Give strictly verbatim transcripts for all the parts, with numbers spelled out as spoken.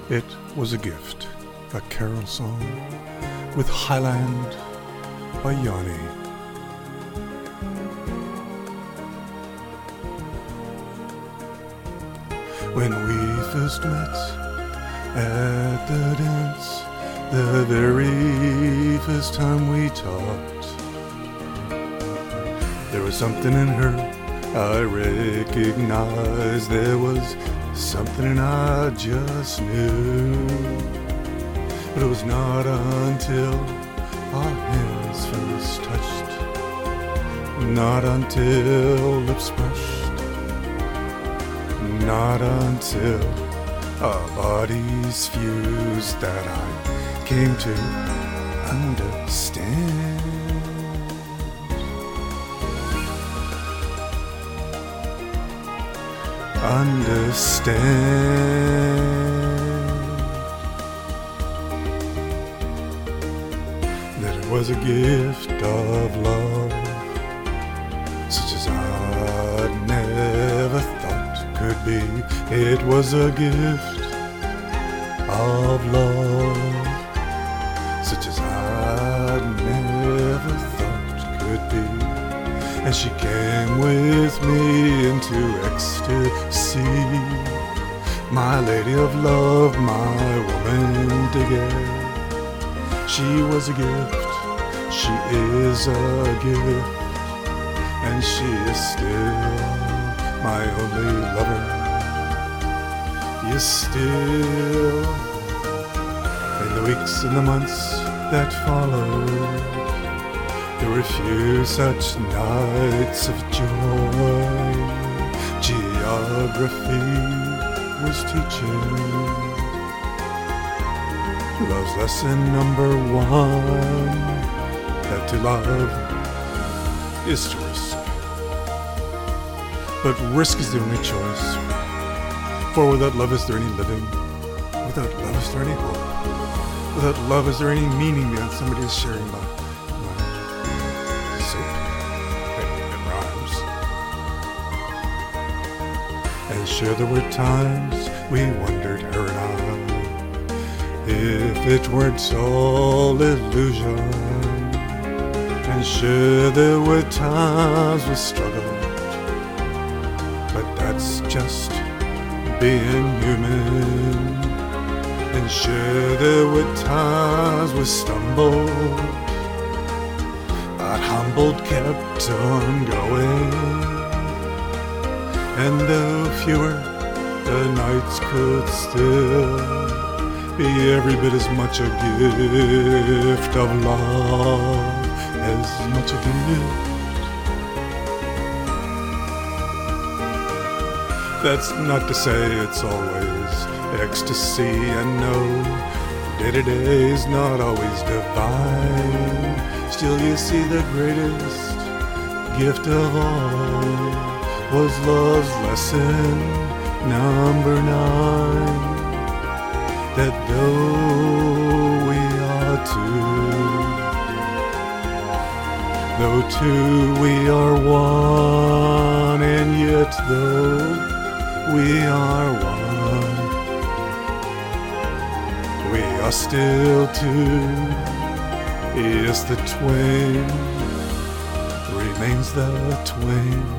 It was a gift, a carol song with Highland by Yanni. When we first met at the dance, the very first time we talked, there was something in her I recognized. There was something I just knew. But it was not until our hands first touched, not until lips brushed, not until our bodies fused that I came to understand. Understand that it was a gift of love, such as I'd never thought could be. It was a gift of love, such as I'd never thought could be. And she came with me into ecstasy, my lady of love, my woman to get. She was a gift, she is a gift, and she is still my only lover. Yes, still, in the weeks and the months that followed, there were few such nights of joy. Geography was teaching love's lesson number one, that to love is to risk. But risk is the only choice, for without love is there any living? Without love is there any hope? Without love is there any meaning beyond somebody is sharing life? And sure there were times we wondered, her and I, if it weren't all illusion. And sure there were times we struggled, but that's just being human. And sure there were times we stumbled, but humbled kept on going. And though fewer, the nights could still be every bit as much a gift of love, as much a gift. That's not to say it's always ecstasy, and no, day-to-day is not always divine. Still you see the greatest gift of all was love's lesson number nine, that though we are two, though two we are one, and yet though we are one, we are still two. Yes, the twain remains the twain,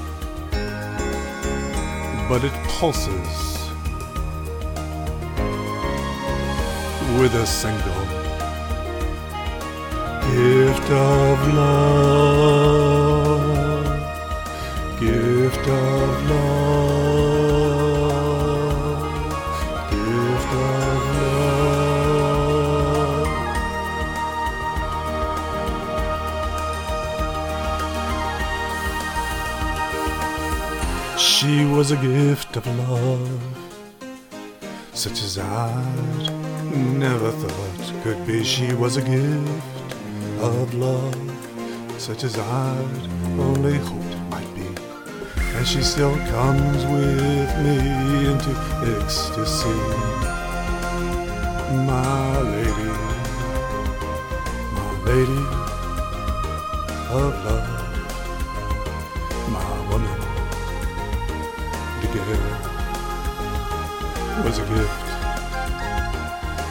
but it pulses with a single gift of love, gift of love, gift of love. She was a gift of love, such as I'd never thought could be. She was a gift of love, such as I'd only hoped might be. And she still comes with me into ecstasy, my lady, my lady of love, my woman. To give was a gift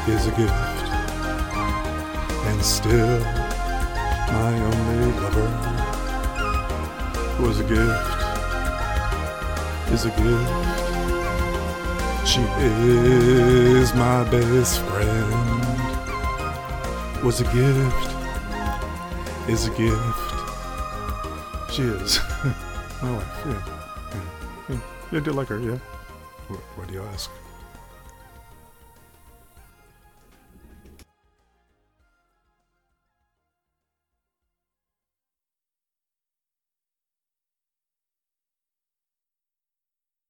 is a gift, and still my only lover was a gift, is a gift. She is my best friend, was a gift, is a gift. She is my wife, yeah. Yeah, yeah. You do like her, yeah? What, what do you ask?